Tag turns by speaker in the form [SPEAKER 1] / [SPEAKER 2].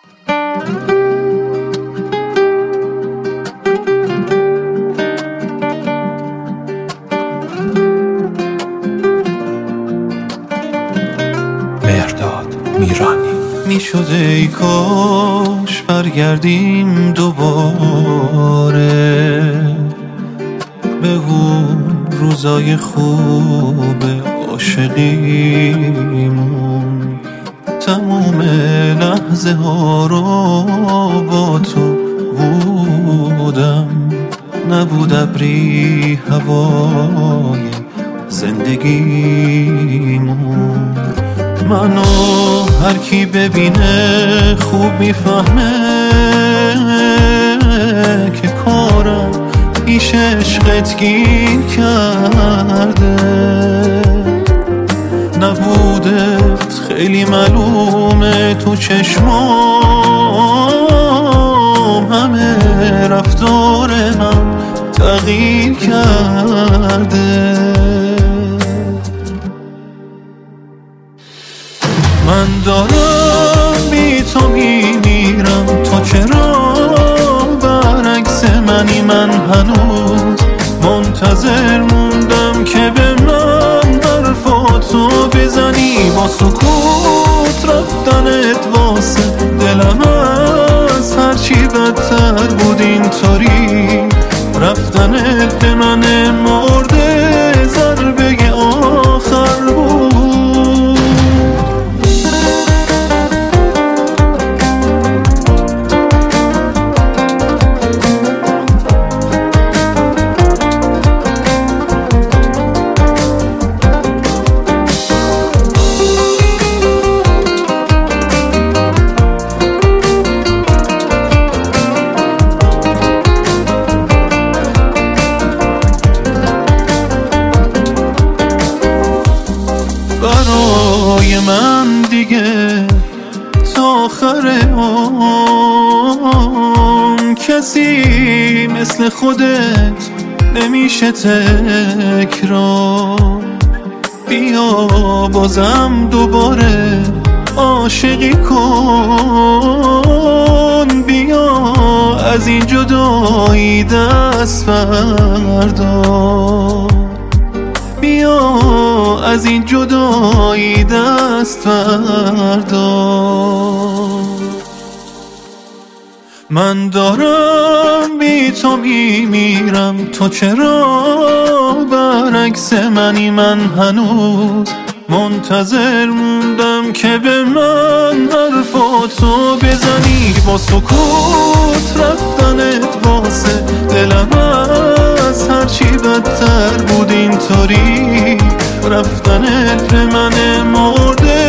[SPEAKER 1] مهرداد میرانی. میشد ای کاش برگردیم دوباره به اون روزای خوب عاشقیمون، تموم لحظه ها رو با تو بودم، نبود ابری هوای زندگیمون. منو هر کی ببینه خوب میفهمه که کارم پیش عشقت گیر کرده، نبودت خیلی معلومه تو چشمام، همه رفتار من تغییر کرده. من دارم بی تو میمیرم، تو چرا برعکس منی؟ من هنوز منتظر موندم که به من حرفاتو بزنی، با سکوت رفتنت واسه دلم از هرچی بدتر بود اینطوری، رفتنت به من مرده ضربه آخر بود. برای من دیگه تا آخر عمر کسی مثل خودت نمیشه تکرار. بیا بازم دوباره عاشقی کن، بیا از این جدایی دست بردار، بیا از این جدایی دست بردار. من دارم بی تو میمیرم، تو چرا برعکس منی؟ من هنوز منتظر موندم که به من حرفاتو بزنی، با سکوت رفتنت واسه دلم از هرچی بدتر بود اینطوری، رفتنت به من مرده